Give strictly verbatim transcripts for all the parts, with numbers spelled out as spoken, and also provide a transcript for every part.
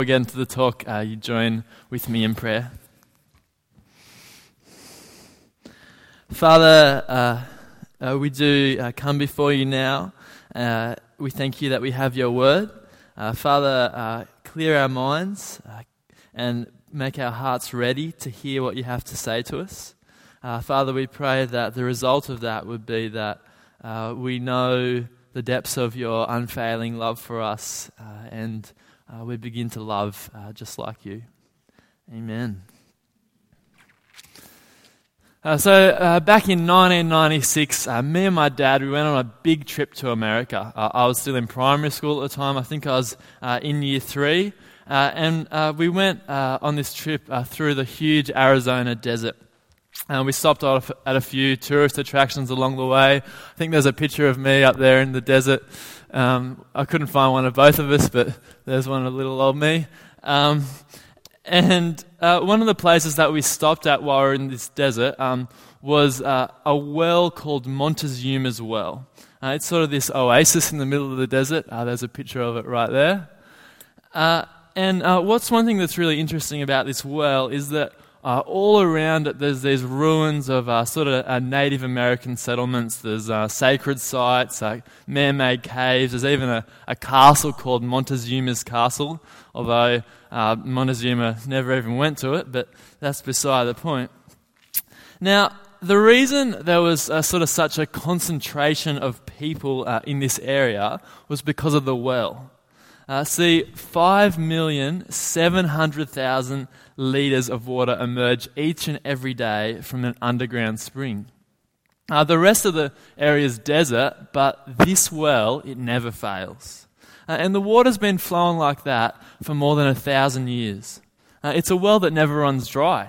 Again to the talk, uh, you join with me in prayer. Father, uh, uh, we do uh, come before you now. Uh, we thank you that we have your word. Uh, Father, uh, clear our minds uh, and make our hearts ready to hear what you have to say to us. Uh, Father, we pray that the result of that would be that uh, we know the depths of your unfailing love for us uh, and Uh, we begin to love uh, just like you. Amen. Uh, so uh, back in nineteen ninety-six, uh, me and my dad, we went on a big trip to America. Uh, I was still in primary school at the time. I think I was uh, in year three. Uh, and uh, we went uh, on this trip uh, through the huge Arizona desert. And we stopped off at a few tourist attractions along the way. I think there's a picture of me up there in the desert. Um, I couldn't find one of both of us, but there's one of little old me. Um, and uh, one of the places that we stopped at while we were in this desert um, was uh, a well called Montezuma's Well. Uh, it's sort of this oasis in the middle of the desert. Uh, there's a picture of it right there. Uh, and uh, what's one thing that's really interesting about this well is that Uh, all around it, there's these ruins of uh, sort of uh, Native American settlements. There's uh, sacred sites, uh, man-made caves. There's even a, a castle called Montezuma's Castle, although uh, Montezuma never even went to it, but that's beside the point. Now, the reason there was uh, sort of such a concentration of people uh, in this area was because of the well. Uh, see, five million seven hundred thousand litres of water emerge each and every day from an underground spring. Uh, the rest of the area is desert, but this well, it never fails. Uh, and the water's been flowing like that for more than a thousand years. Uh, it's a well that never runs dry.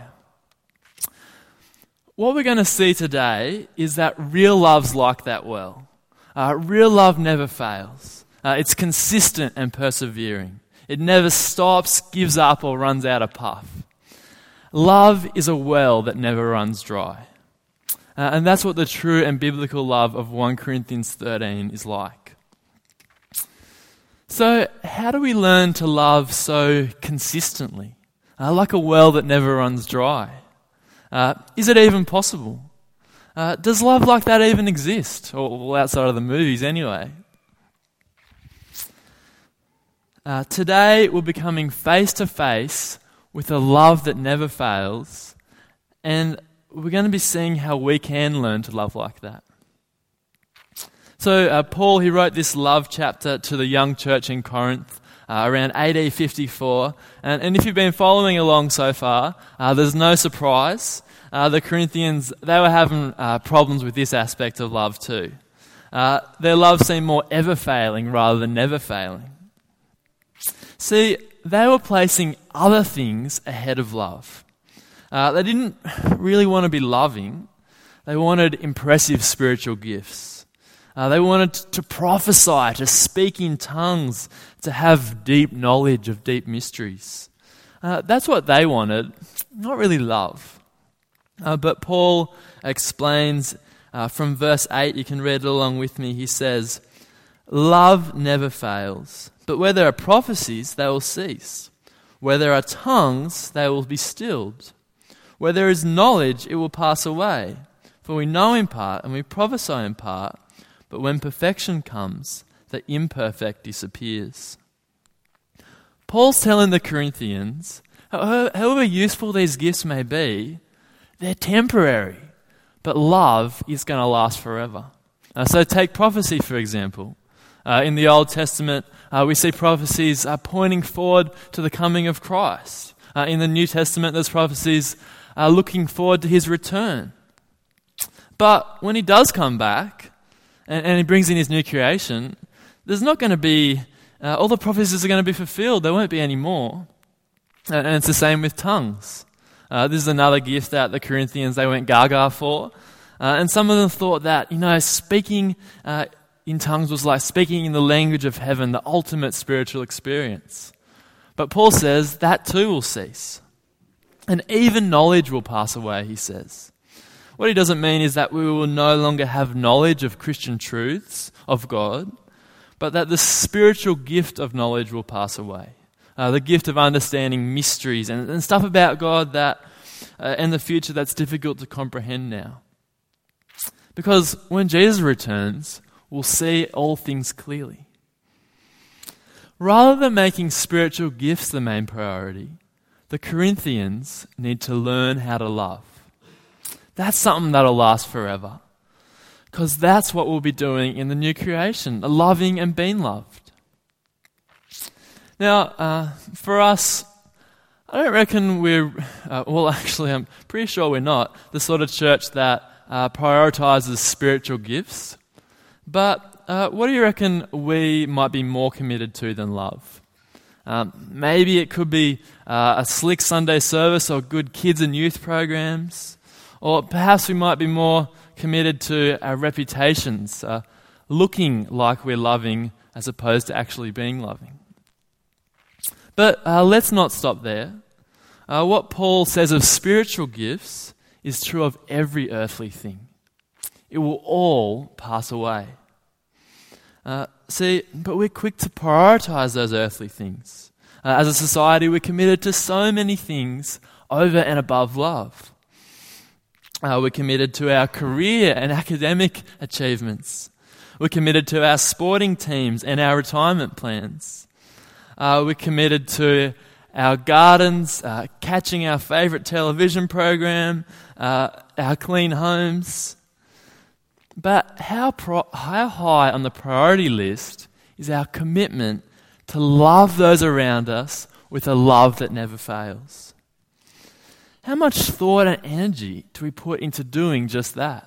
What we're going to see today is that real love's like that well. Uh, real love never fails. Uh, it's consistent and persevering. It never stops, gives up, or runs out of puff. Love is a well that never runs dry. Uh, and that's what the true and biblical love of First Corinthians thirteen is like. So, how do we learn to love so consistently? Uh, like a well that never runs dry? Uh, is it even possible? Uh, does love like that even exist? Or well, outside of the movies anyway. Uh, today we'll be coming face to face with a love that never fails, and we're going to be seeing how we can learn to love like that. So uh, Paul, he wrote this love chapter to the young church in Corinth uh, around A D fifty-four, and, and if you've been following along so far, uh, there's no surprise. Uh, the Corinthians, they were having uh, problems with this aspect of love too. Uh, their love seemed more ever failing rather than never failing. See, they were placing other things ahead of love. Uh, they didn't really want to be loving. They wanted impressive spiritual gifts. Uh, they wanted to prophesy, to speak in tongues, to have deep knowledge of deep mysteries. Uh, that's what they wanted, not really love. Uh, but Paul explains uh, from verse eight, you can read it along with me, he says, "Love never fails. But where there are prophecies, they will cease. Where there are tongues, they will be stilled. Where there is knowledge, it will pass away. For we know in part, and we prophesy in part, but when perfection comes, the imperfect disappears." Paul's telling the Corinthians, however useful these gifts may be, they're temporary, but love is going to last forever. Uh, so take prophecy, for example. Uh, in the Old Testament, uh, we see prophecies uh, pointing forward to the coming of Christ. Uh, in the New Testament, there's prophecies uh, looking forward to his return. But when he does come back, and, and he brings in his new creation, there's not going to be, uh, all the prophecies are going to be fulfilled. There won't be any more. Uh, and it's the same with tongues. Uh, this is another gift that the Corinthians, they went gaga for. Uh, and some of them thought that, you know, speaking uh, in tongues was like speaking in the language of heaven, the ultimate spiritual experience. But Paul says that too will cease. And even knowledge will pass away, he says. What he doesn't mean is that we will no longer have knowledge of Christian truths of God, but that the spiritual gift of knowledge will pass away. uh, the gift of understanding mysteries and, and stuff about God that uh, and the future that's difficult to comprehend now. Because when Jesus returns, we'll see all things clearly. Rather than making spiritual gifts the main priority, the Corinthians need to learn how to love. That's something that'll last forever. Because that's what we'll be doing in the new creation, loving and being loved. Now, uh, for us, I don't reckon we're, uh, well actually I'm pretty sure we're not, the sort of church that uh, prioritizes spiritual gifts. But uh, what do you reckon we might be more committed to than love? Um, maybe it could be uh, a slick Sunday service or good kids and youth programs. Or perhaps we might be more committed to our reputations, uh, looking like we're loving as opposed to actually being loving. But uh, let's not stop there. Uh, what Paul says of spiritual gifts is true of every earthly thing. It will all pass away. Uh, see, but we're quick to prioritize those earthly things. Uh, as a society, we're committed to so many things over and above love. Uh, we're committed to our career and academic achievements. We're committed to our sporting teams and our retirement plans. Uh, we're committed to our gardens, uh, catching our favourite television program, uh, our clean homes. But how pro- how high on the priority list is our commitment to love those around us with a love that never fails? How much thought and energy do we put into doing just that?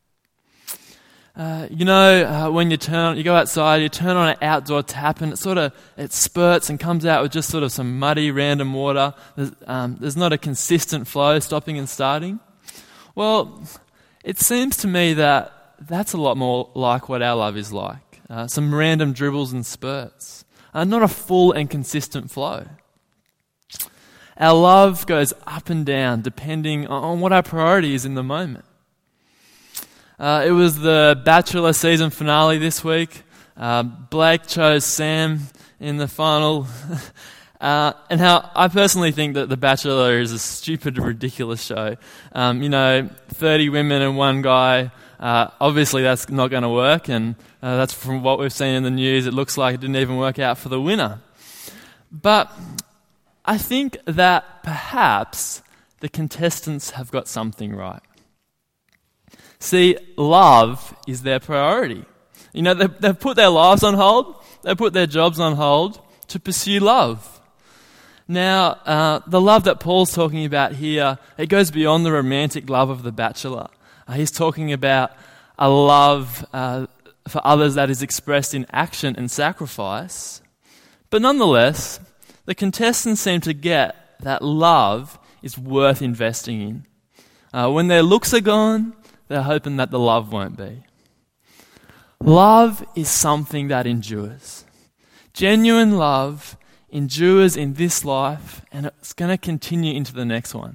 Uh, you know, uh, when you turn, you go outside, you turn on an outdoor tap, and it sort of it spurts and comes out with just sort of some muddy, random water. There's, um, there's not a consistent flow, stopping and starting. Well, it seems to me that that's a lot more like what our love is like. Uh, some random dribbles and spurts, uh, not a full and consistent flow. Our love goes up and down depending on what our priority is in the moment. Uh, it was the Bachelor season finale this week. Uh, Blake chose Sam in the final. uh, and how I personally think that The Bachelor is a stupid, ridiculous show. Um, you know, thirty women and one guy. Uh, obviously, that's not going to work. And uh, that's from what we've seen in the news. It looks like it didn't even work out for the winner. But I think that perhaps the contestants have got something right. See, love is their priority. You know, they've, they've put their lives on hold, they've put their jobs on hold to pursue love. Now, uh, the love that Paul's talking about here, it goes beyond the romantic love of the bachelor. Uh, he's talking about a love uh, for others that is expressed in action and sacrifice. But nonetheless, the contestants seem to get that love is worth investing in. Uh, when their looks are gone, they're hoping that the love won't be. Love is something that endures. Genuine love endures in this life, and it's going to continue into the next one.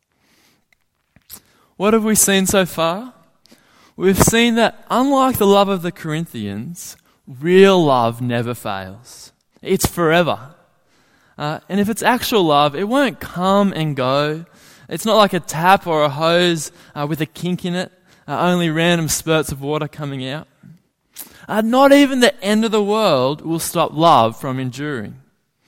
What have we seen so far? We've seen that unlike the love of the Corinthians, real love never fails. It's forever. Uh, and if it's actual love, it won't come and go. It's not like a tap or a hose uh, with a kink in it, uh, only random spurts of water coming out. Uh, not even the end of the world will stop love from enduring.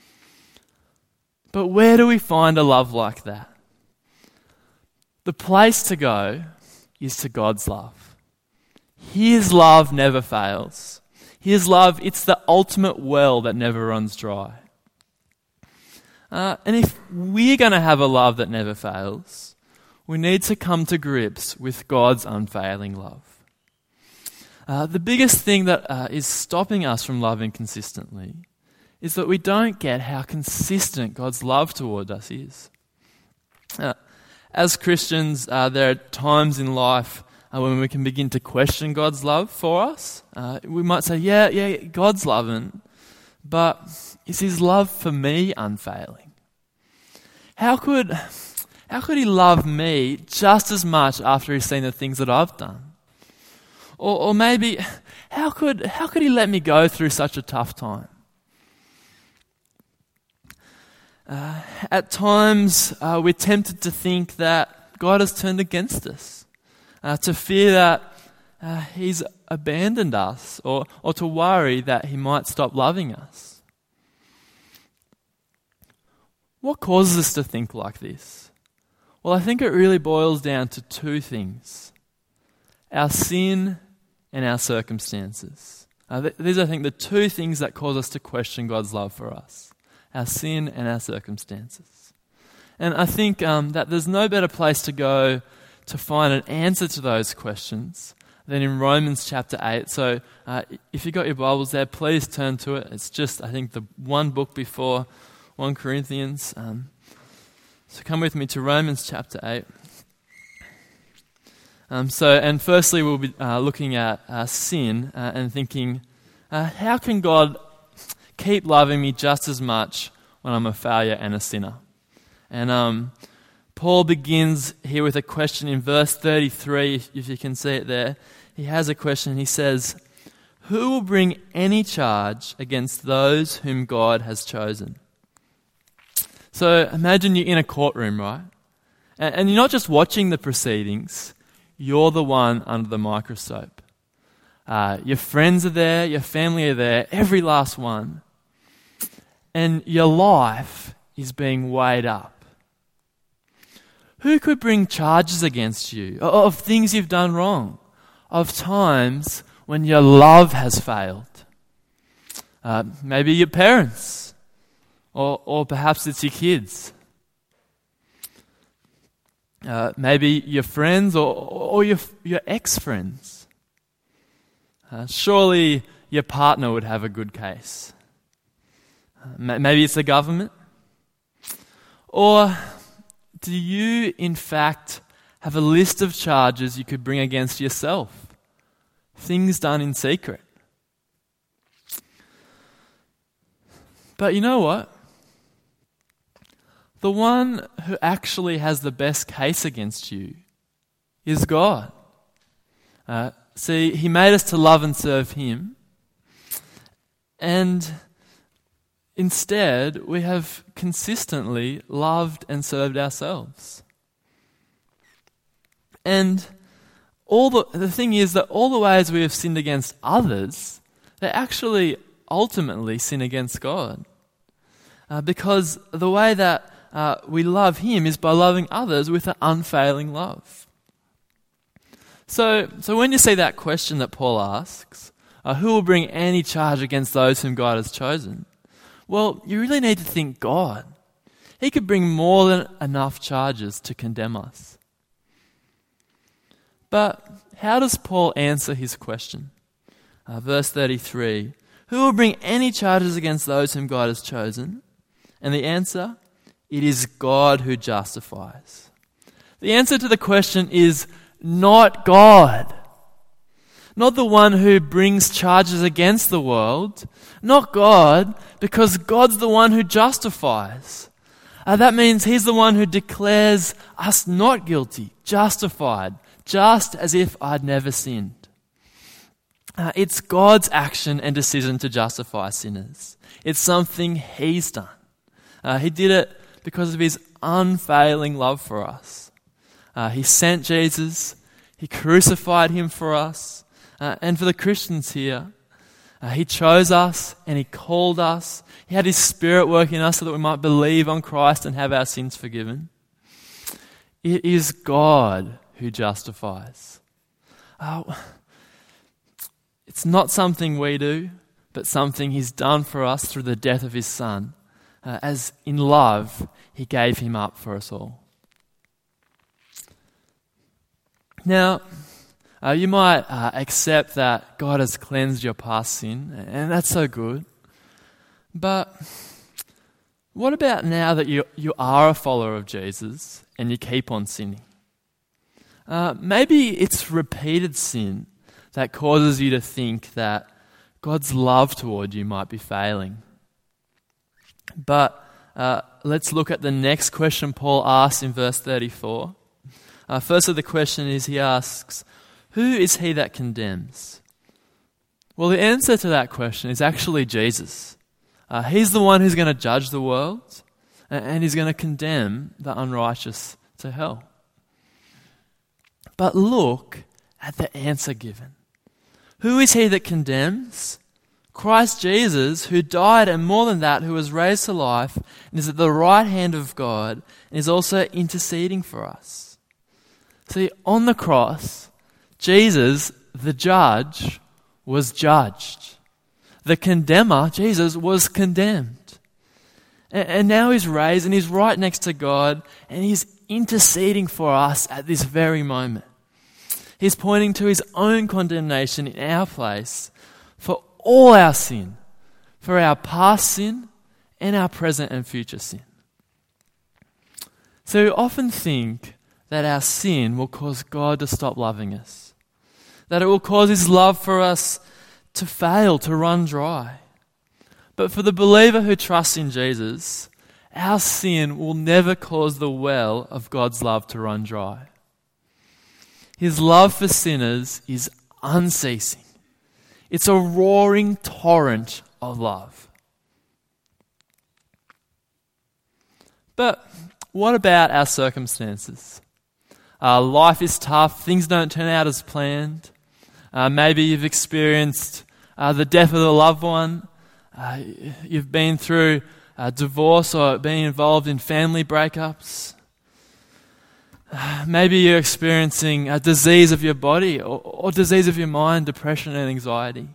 But where do we find a love like that? The place to go is to God's love. His love never fails. His love, it's the ultimate well that never runs dry. Uh, and if we're going to have a love that never fails, we need to come to grips with God's unfailing love. Uh, the biggest thing that uh, is stopping us from loving consistently is that we don't get how consistent God's love toward us is. Uh, as Christians, uh, there are times in life uh, when we can begin to question God's love for us. Uh, we might say, yeah, yeah, God's loving, but is his love for me unfailing? How could... How could he love me just as much after he's seen the things that I've done? Or, or maybe, how could how could he let me go through such a tough time? Uh, at times, uh, we're tempted to think that God has turned against us, uh, to fear that uh, He's abandoned us, or, or to worry that He might stop loving us. What causes us to think like this? Well, I think it really boils down to two things: our sin and our circumstances. Uh, th- these are, I think, the two things that cause us to question God's love for us: our sin and our circumstances. And I think um, that there's no better place to go to find an answer to those questions than in Romans chapter eight. So uh, if you've got your Bibles there, please turn to it. It's just, I think, the one book before First Corinthians. Um, so come with me to Romans chapter eight. Um, so, and firstly, we'll be uh, looking at uh, sin uh, and thinking, uh, how can God keep loving me just as much when I'm a failure and a sinner? And um, Paul begins here with a question in verse thirty-three, if, if you can see it there. He has a question. He says, "Who will bring any charge against those whom God has chosen?" So imagine you're in a courtroom, right? And, and you're not just watching the proceedings, you're the one under the microscope. Uh, your friends are there, your family are there, every last one. And your life is being weighed up. Who could bring charges against you of things you've done wrong, of times when your love has failed? Uh, maybe your parents, or, or perhaps it's your kids. Uh, maybe your friends or, or your, your ex-friends. Uh, surely your partner would have a good case. Uh, maybe it's the government. Or do you, in fact, have a list of charges you could bring against yourself? Things done in secret. But you know what? The one who actually has the best case against you is God. Uh, see, He made us to love and serve Him. And instead, we have consistently loved and served ourselves. And all the, the thing is that all the ways we have sinned against others, they actually ultimately sin against God. Uh, because the way that uh, we love Him is by loving others with an unfailing love. So, so when you see that question that Paul asks, uh, who will bring any charge against those whom God has chosen? Well, you really need to think God. He could bring more than enough charges to condemn us. But how does Paul answer his question? Uh, verse thirty-three, who will bring any charges against those whom God has chosen? And the answer, it is God who justifies. The answer to the question is not God. Not the one who brings charges against the world. Not God, because God's the one who justifies. Uh, that means He's the one who declares us not guilty, justified, just as if I'd never sinned. Uh, it's God's action and decision to justify sinners. It's something He's done. Uh, he did it because of His unfailing love for us. Uh, he sent Jesus. He crucified Him for us. Uh, and for the Christians here, uh, He chose us and He called us. He had His Spirit working in us so that we might believe on Christ and have our sins forgiven. It is God who justifies. Uh, it's not something we do, but something He's done for us through the death of His Son. Uh, as in love, He gave Him up for us all. Now, uh, you might uh, accept that God has cleansed your past sin, and that's so good. But what about now that you, you are a follower of Jesus and you keep on sinning? Uh, maybe it's repeated sin that causes you to think that God's love toward you might be failing. But uh, let's look at the next question Paul asks in verse thirty-four. Uh, firstly, the question is, he asks, who is he that condemns? Well, the answer to that question is actually Jesus. Uh, he's the one who's going to judge the world. and he's going to condemn the unrighteous to hell. But look at the answer given. Who is he that condemns? Christ Jesus, who died, and more than that, who was raised to life and is at the right hand of God and is also interceding for us. See, on the cross, Jesus, the judge, was judged. The condemner, Jesus, was condemned. And, and now he's raised and he's right next to God and he's interceding for us at this very moment. He's pointing to his own condemnation in our place for all our sin, for our past sin and our present and future sin. So we often think that our sin will cause God to stop loving us, that it will cause his love for us to fail, to run dry. But for the believer who trusts in Jesus, our sin will never cause the well of God's love to run dry. His love for sinners is unceasing. It's a roaring torrent of love. But what about our circumstances? Uh, life is tough. Things don't turn out as planned. Uh, maybe you've experienced uh, the death of a loved one. Uh, you've been through a divorce or been involved in family breakups. Uh, maybe you're experiencing a disease of your body or, or disease of your mind, depression and anxiety.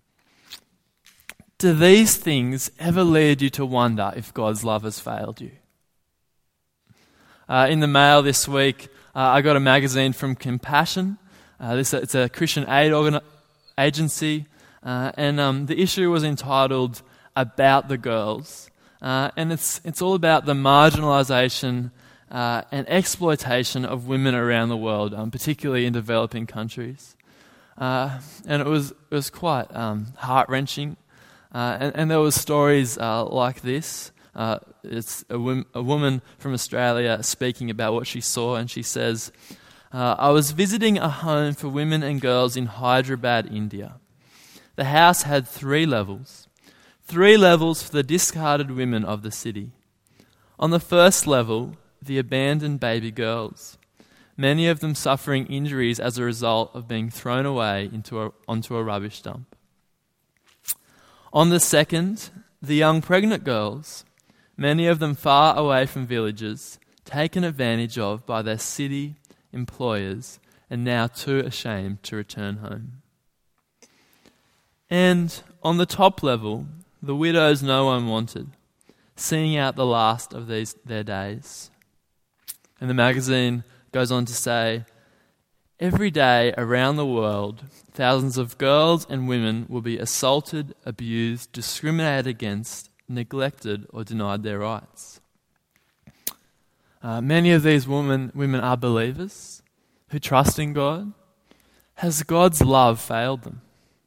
Do these things ever lead you to wonder if God's love has failed you? Uh, in the mail this week, uh, I got a magazine from Compassion. Uh, this It's a Christian aid organ- agency. Uh, and um, the issue was entitled About the Girls. Uh, and it's it's all about the marginalisation uh, and exploitation of women around the world, um, particularly in developing countries. Uh, and it was it was quite um, heart-wrenching. Uh, and, and there were stories uh, like this. Uh, it's a, wom- a woman from Australia speaking about what she saw, and she says, uh, I was visiting a home for women and girls in Hyderabad, India. The house had three levels. Three levels for the discarded women of the city. On the first level, the abandoned baby girls, many of them suffering injuries as a result of being thrown away into a, onto a rubbish dump. On the second, the young pregnant girls, many of them far away from villages, taken advantage of by their city employers and now too ashamed to return home. And on the top level, the widows no one wanted, seeing out the last of these their days. And the magazine goes on to say, every day around the world, thousands of girls and women will be assaulted, abused, discriminated against, neglected, or denied their rights. Uh, many of these women, women are believers who trust in God. Has God's love failed them?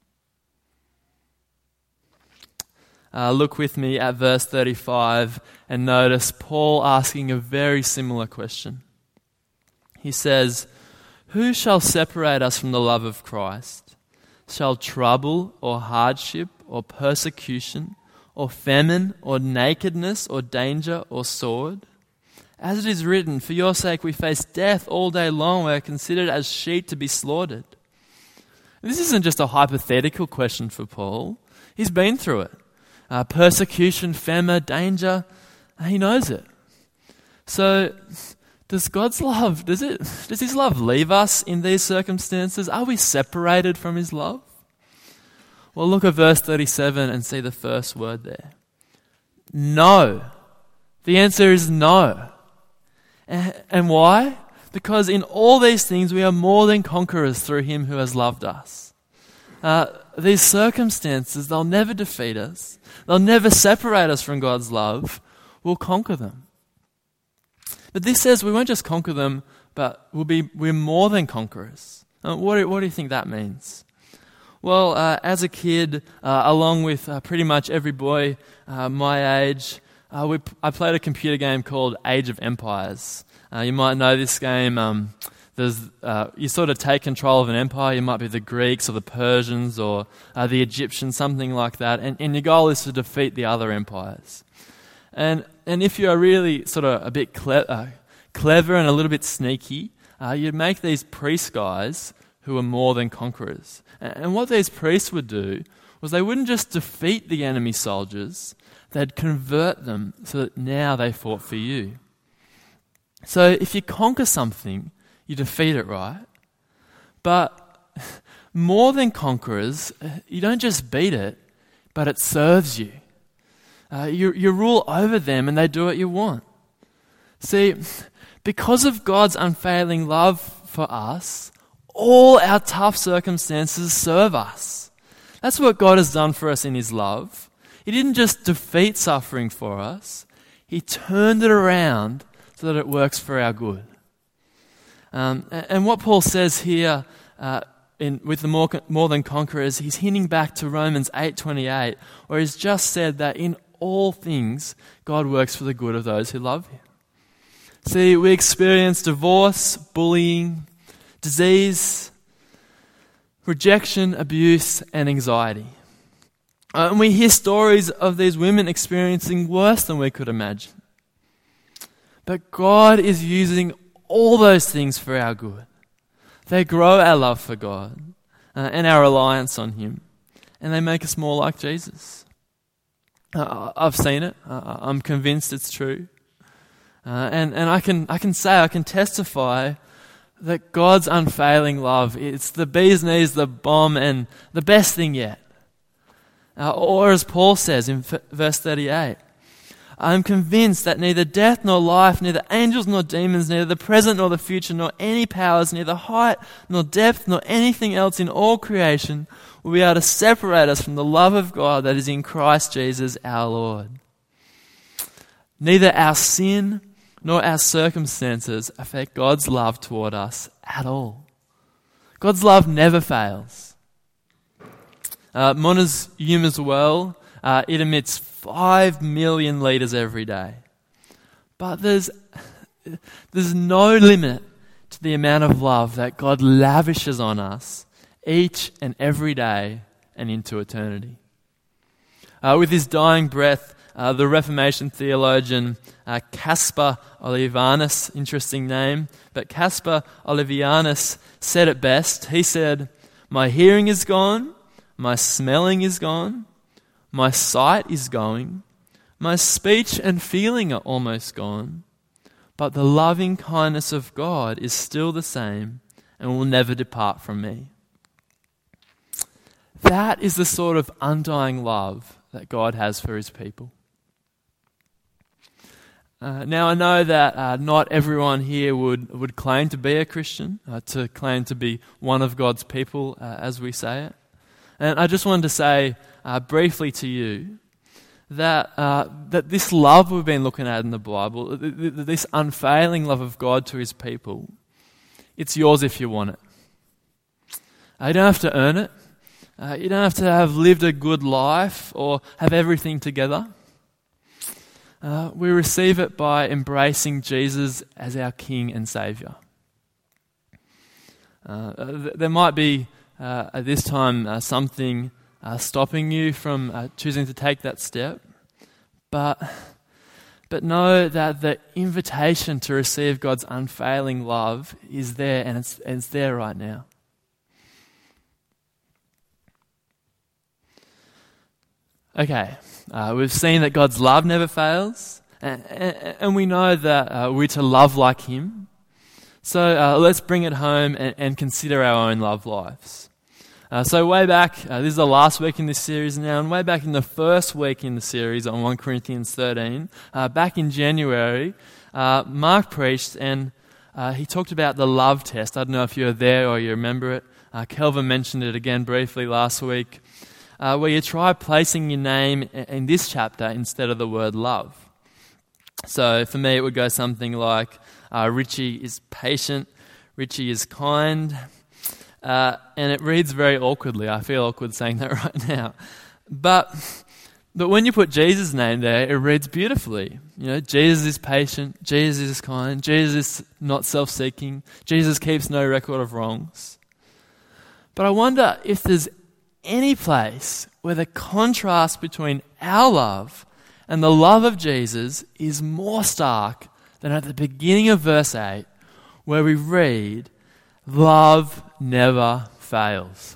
Uh, look with me at verse thirty-five and notice Paul asking a very similar question. He says, who shall separate us from the love of Christ? Shall trouble or hardship or persecution or famine or nakedness or danger or sword? As it is written, for your sake we face death all day long. We are considered as sheep to be slaughtered. This isn't just a hypothetical question for Paul. He's been through it. Uh, persecution, famine, danger, he knows it. So, does God's love, does it, does his love leave us in these circumstances? Are we separated from his love? Well, look at verse thirty-seven and see the first word there. No. The answer is no. And why? Because in all these things we are more than conquerors through him who has loved us. Uh, these circumstances, they'll never defeat us. They'll never separate us from God's love. We'll conquer them. But this says we won't just conquer them, but we'll be, we're more than conquerors. Uh, what, do, what do you think that means? Well, uh, as a kid, uh, along with uh, pretty much every boy uh, my age, uh, we, I played a computer game called Age of Empires. Uh, you might know this game. Um, there's, uh, you sort of take control of an empire. You might be the Greeks or the Persians or uh, the Egyptians, something like that. And, and your goal is to defeat the other empires. And and if you're really sort of a bit cle- uh, clever and a little bit sneaky, uh, you'd make these priest guys who were more than conquerors. And, and what these priests would do was they wouldn't just defeat the enemy soldiers, they'd convert them so that now they fought for you. So if you conquer something, you defeat it, right? But more than conquerors, you don't just beat it, but it serves you. Uh, you. You rule over them and they do what you want. See, because of God's unfailing love for us, all our tough circumstances serve us. That's what God has done for us in His love. He didn't just defeat suffering for us. He turned it around so that it works for our good. Um, and, and what Paul says here uh, in, with the more, more than conquerors, he's hinting back to Romans eight twenty-eight, where he's just said that in all things, God works for the good of those who love Him. See, we experience divorce, bullying, disease, rejection, abuse, and anxiety. Uh, and we hear stories of these women experiencing worse than we could imagine. But God is using all those things for our good. They grow our love for God uh, and our reliance on Him. And they make us more like Jesus. Uh, I've seen it. Uh, I'm convinced it's true. Uh, and and I can I can say, I can testify that God's unfailing love, it's the bee's knees, the bomb, and the best thing yet. Uh, or as Paul says in f- verse thirty-eight, I am convinced that neither death nor life, neither angels nor demons, neither the present nor the future, nor any powers, neither height nor depth, nor anything else in all creation will be able to separate us from the love of God that is in Christ Jesus our Lord. Neither our sin nor our circumstances affect God's love toward us at all. God's love never fails. Uh, Montezuma well, uh, it emits five million litres every day. But there's, there's no limit to the amount of love that God lavishes on us each and every day and into eternity. Uh, with his dying breath, uh, the Reformation theologian uh, Caspar Olevianus, interesting name, but Caspar Olevianus said it best. He said, "My hearing is gone, my smelling is gone, my sight is going, my speech and feeling are almost gone, but the loving kindness of God is still the same and will never depart from me." That is the sort of undying love that God has for His people. Uh, now I know that uh, not everyone here would, would claim to be a Christian, uh, to claim to be one of God's people, uh, as we say it. And I just wanted to say uh, briefly to you that uh, that this love we've been looking at in the Bible, th- th- this unfailing love of God to His people, it's yours if you want it. Uh, you don't have to earn it. Uh, you don't have to have lived a good life or have everything together. Uh, we receive it by embracing Jesus as our King and Saviour. Uh, th- there might be uh, at this time uh, something uh, stopping you from uh, choosing to take that step, but but know that the invitation to receive God's unfailing love is there, and it's, and it's there right now. Okay, uh, we've seen that God's love never fails, and, and, and we know that uh, we're to love like Him. So uh, let's bring it home and, and consider our own love lives. Uh, so way back, uh, this is the last week in this series now, and way back in the first week in the series on First Corinthians thirteen, uh, back in January, uh, Mark preached and uh, he talked about the love test. I don't know if you were there or you remember it. Uh, Kelvin mentioned it again briefly last week. Uh, where you try placing your name in this chapter instead of the word love. So for me, it would go something like, uh, Richie is patient, Richie is kind, uh, and it reads very awkwardly. I feel awkward saying that right now. But but when you put Jesus' name there, it reads beautifully. You know, Jesus is patient, Jesus is kind, Jesus is not self-seeking, Jesus keeps no record of wrongs. But I wonder if there's any place where the contrast between our love And the love of Jesus is more stark than at the beginning of verse eight, where we read, "Love never fails."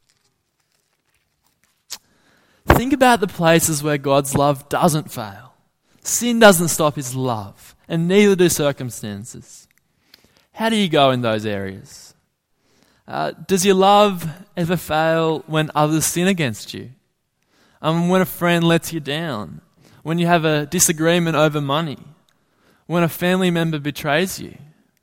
Think about the places where God's love doesn't fail. Sin doesn't stop his love, and neither do circumstances. How do you go in those areas? Uh, does your love ever fail when others sin against you? Um, when a friend lets you down? When you have a disagreement over money? When a family member betrays you?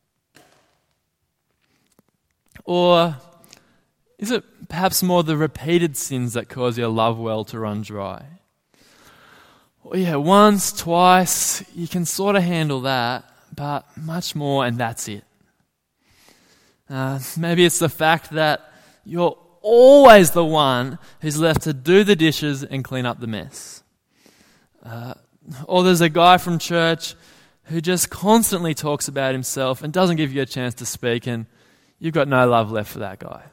Or is it perhaps more the repeated sins that cause your love well to run dry? Well, yeah, once, twice, you can sort of handle that, but much more and that's it. Uh, maybe it's the fact that you're always the one who's left to do the dishes and clean up the mess. Uh, or there's a guy from church who just constantly talks about himself and doesn't give you a chance to speak, and you've got no love left for that guy.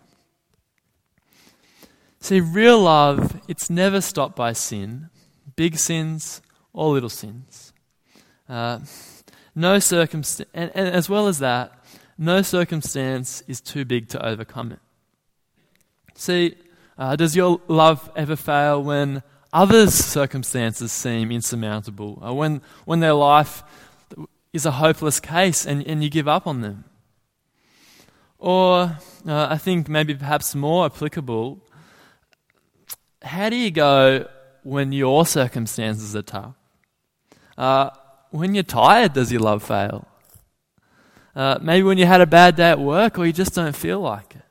See, real love, it's never stopped by sin, big sins or little sins. Uh, no circumstance, and, and as well as that, no circumstance is too big to overcome it. See, uh, does your love ever fail when others' circumstances seem insurmountable, or when, when their life is a hopeless case and, and you give up on them? Or, uh, I think maybe perhaps more applicable, how do you go when your circumstances are tough? Uh, when you're tired, does your love fail? Uh, maybe when you had a bad day at work, or you just don't feel like it.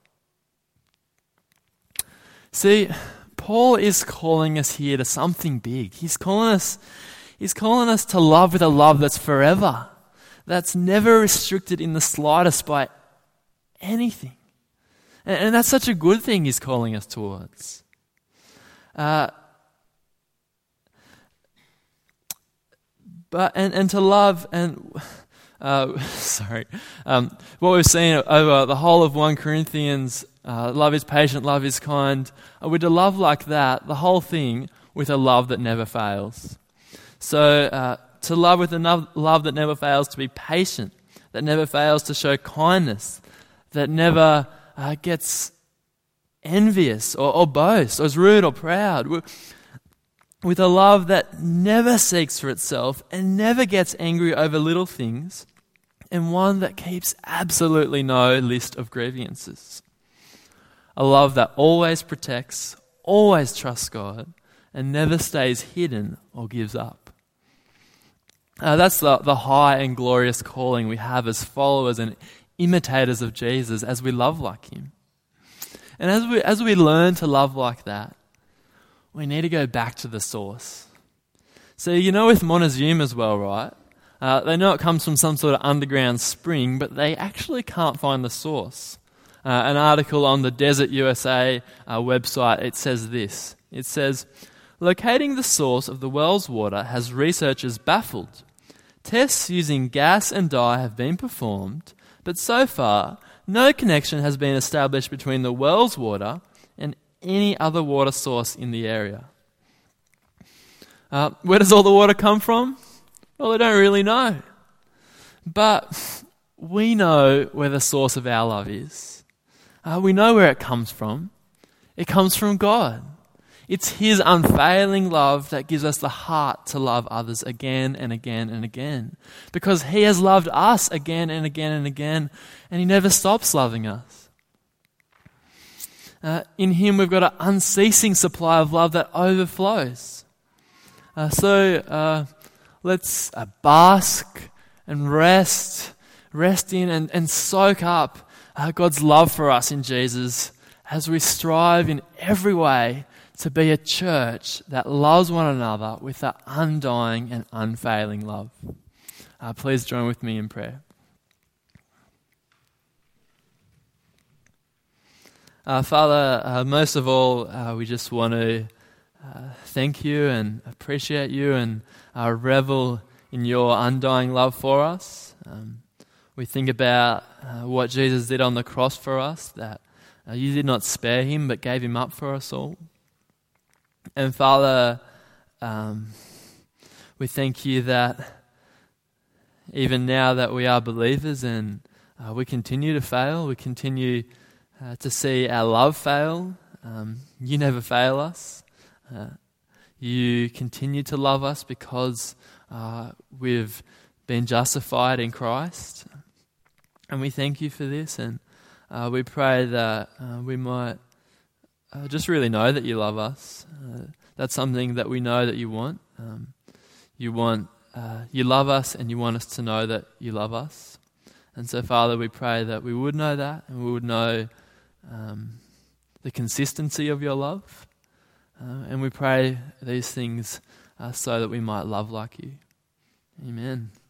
See, Paul is calling us here to something big. He's calling us, he's calling us to love with a love that's forever, that's never restricted in the slightest by anything. And, and that's such a good thing he's calling us towards. Uh, but and, and to love and uh, sorry, um, what we've seen over the whole of First Corinthians, uh, love is patient, love is kind. Uh, we're to love like that, the whole thing, with a love that never fails. So uh, to love with a love that never fails, to be patient, that never fails to show kindness, that never uh, gets envious or, or boast, or is rude or proud, with a love that never seeks for itself and never gets angry over little things, and one that keeps absolutely no list of grievances. A love that always protects, always trusts God, and never stays hidden or gives up. Uh, that's the, the high and glorious calling we have as followers and imitators of Jesus as we love like him. And as we as we learn to love like that, we need to go back to the source. So you know with Montezuma as well, right? Uh, they know it comes from some sort of underground spring, but they actually can't find the source. Uh, an article on the Desert U S A uh, website, it says this. It says, locating the source of the well's water has researchers baffled. Tests using gas and dye have been performed, but so far, no connection has been established between the well's water and any other water source in the area. Uh, where does all the water come from? Well, they don't really know. But we know where the source of our love is. Uh, we know where it comes from. It comes from God. It's his unfailing love that gives us the heart to love others again and again and again. Because he has loved us again and again and again, and he never stops loving us. Uh, in him we've got an unceasing supply of love that overflows. Uh, so uh, let's uh, bask and rest, rest in and, and soak up uh, God's love for us in Jesus as we strive in every way to be a church that loves one another with an undying and unfailing love. Uh, please join with me in prayer. Uh, Father, uh, most of all, uh, we just want to uh, thank you and appreciate you and uh, revel in your undying love for us. Um, we think about uh, what Jesus did on the cross for us, that uh, you did not spare him but gave him up for us all. And Father, um, we thank you that even now that we are believers and uh, we continue to fail, we continue uh, to see our love fail. Um, you never fail us. Uh, you continue to love us because uh, we've been justified in Christ. And we thank you for this, and uh, we pray that uh, we might uh, just really know that you love us. Uh, that's something that we know that you want. Um, you want, uh, you love us, and you want us to know that you love us. And so, Father, we pray that we would know that, and we would know um, the consistency of your love. Uh, and we pray these things uh, so that we might love like you. Amen.